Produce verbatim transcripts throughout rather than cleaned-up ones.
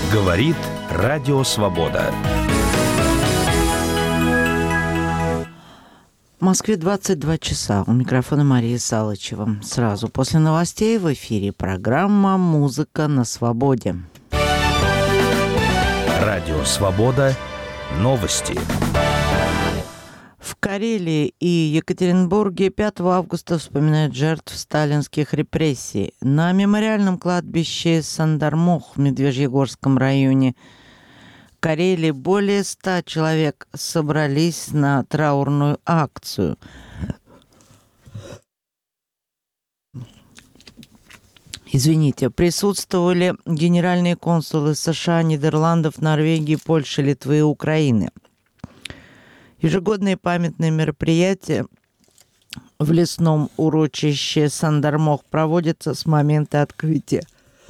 Говорит Радио Свобода. В Москве двадцать два часа. У микрофона Мария Салычева. Сразу после новостей в эфире программа «Музыка на свободе». Радио Свобода. Новости. В Карелии и Екатеринбурге пятого августа вспоминают жертв сталинских репрессий. На мемориальном кладбище Сандармох в Медвежьегорском районе Карелии более ста человек собрались на траурную акцию. Извините, присутствовали генеральные консулы США, Нидерландов, Норвегии, Польши, Литвы и Украины. Ежегодные памятные мероприятия в лесном урочище Сандармох проводятся с момента открытия.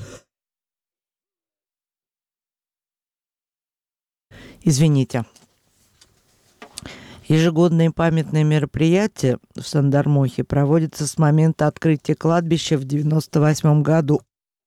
Извините. Ежегодные памятные мероприятия в Сандармохе проводятся с момента открытия кладбища в девяносто восьмом году.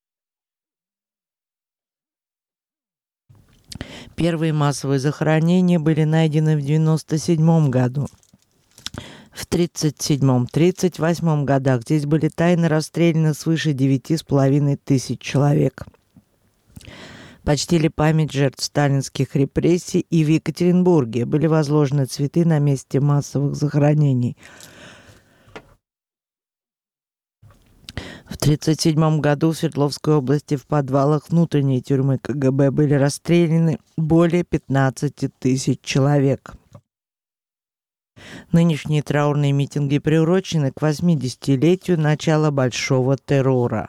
Первые массовые захоронения были найдены в девяносто седьмом году. В тридцать седьмом — тридцать восьмом годах здесь были тайно расстреляны свыше девяти с половиной тысяч человек. Почтили память жертв сталинских репрессий, и в Екатеринбурге были возложены цветы на месте массовых захоронений. В тридцать седьмом году в Свердловской области в подвалах внутренней тюрьмы ка гэ бэ были расстреляны более пятнадцати тысяч человек. Нынешние траурные митинги приурочены к восьмидесятилетию начала Большого террора.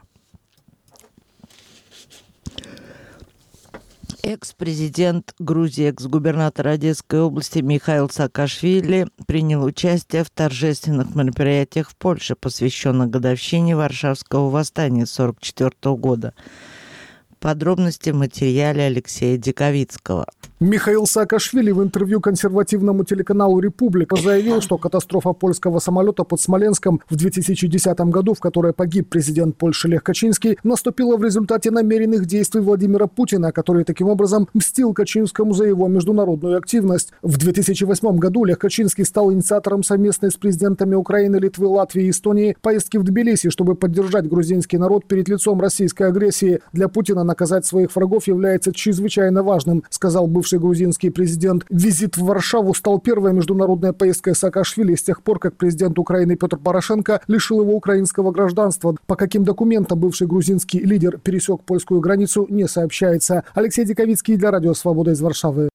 Экс-президент Грузии, экс-губернатор Одесской области Михаил Саакашвили принял участие в торжественных мероприятиях в Польше, посвященных годовщине Варшавского восстания сорок четвёртого года. Подробности в материале Алексея Диковицкого. Михаил Саакашвили в интервью консервативному телеканалу «Република» заявил, что катастрофа польского самолета под Смоленском в две тысячи десятом году, в которой погиб президент Польши Лех Качинский, наступила в результате намеренных действий Владимира Путина, который таким образом мстил Качинскому за его международную активность. В две тысячи восьмом году Лех Качинский стал инициатором совместной с президентами Украины, Литвы, Латвии и Эстонии поездки в Тбилиси, чтобы поддержать грузинский народ перед лицом российской агрессии. Для Путина наказать своих врагов является чрезвычайно важным, сказал бывший грузинский президент. Визит в Варшаву стал первой международной поездкой Саакашвили с тех пор, как президент Украины Петр Порошенко лишил его украинского гражданства. По каким документам бывший грузинский лидер пересек польскую границу, не сообщается. Алексей Диковицкий для Радио Свобода из Варшавы.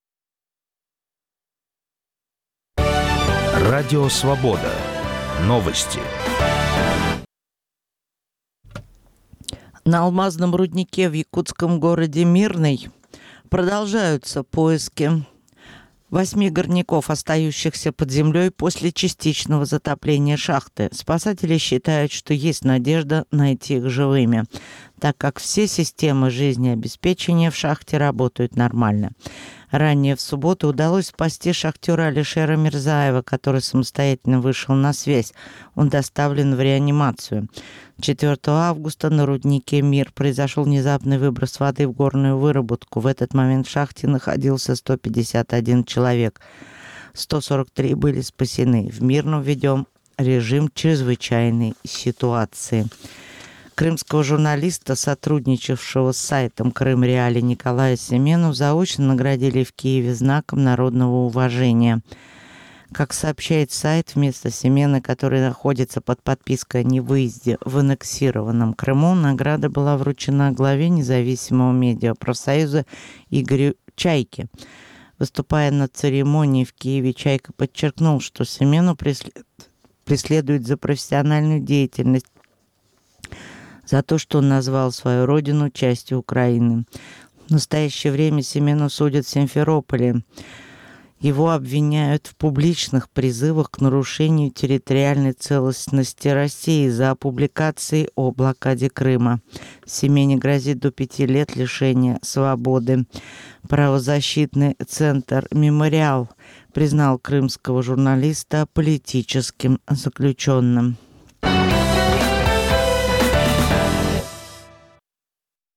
Радио Свобода. Новости. На алмазном руднике в якутском городе Мирный продолжаются поиски восьми горняков, остающихся под землей после частичного затопления шахты. Спасатели считают, что есть надежда найти их живыми, так как все системы жизнеобеспечения в шахте работают нормально. Ранее в субботу удалось спасти шахтера Алишера Мирзаева, который самостоятельно вышел на связь. Он доставлен в реанимацию. четвёртого августа на руднике «Мир» произошел внезапный выброс воды в горную выработку. В этот момент в шахте находился сто пятьдесят один человек. сто сорок три были спасены. В Мирном введен режим чрезвычайной ситуации. Крымского журналиста, сотрудничавшего с сайтом «Крым Реали» Николая Семену, заочно наградили в Киеве знаком народного уважения. Как сообщает сайт, вместо Семена, который находится под подпиской о невыезде в аннексированном Крыму, награда была вручена главе независимого медиапрофсоюза Игорю Чайке. Выступая на церемонии в Киеве, Чайка подчеркнул, что Семену преслед... преследует за профессиональную деятельность, за то, что он назвал свою родину частью Украины. В настоящее время Семену судят в Симферополе. Его обвиняют в публичных призывах к нарушению территориальной целостности России за публикации о блокаде Крыма. Семене грозит до пяти лет лишения свободы. Правозащитный центр «Мемориал» признал крымского журналиста политическим заключенным.